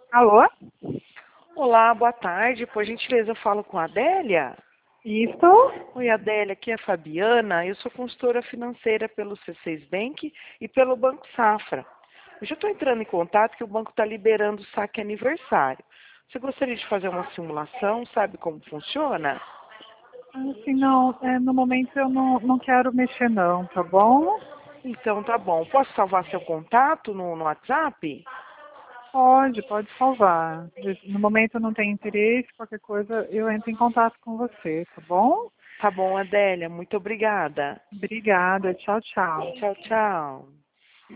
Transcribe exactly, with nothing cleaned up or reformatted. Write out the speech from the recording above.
Alô? Olá, boa tarde. Por gentileza, eu falo com a Adélia? Isso? Oi, Adélia, aqui é a Fabiana. Eu sou consultora financeira pelo C seis Bank e pelo Banco Safra. Eu já estou entrando em contato que o banco está liberando o saque aniversário. Você gostaria de fazer uma simulação? Sabe como funciona? Assim, não, é, no momento eu não, não quero mexer não, tá bom? Então tá bom. Posso salvar seu contato no, no WhatsApp? Pode, pode salvar. No momento eu não tenho interesse, qualquer coisa eu entro em contato com você, tá bom? Tá bom, Adélia. Muito obrigada. Obrigada, tchau, tchau. Tchau, tchau.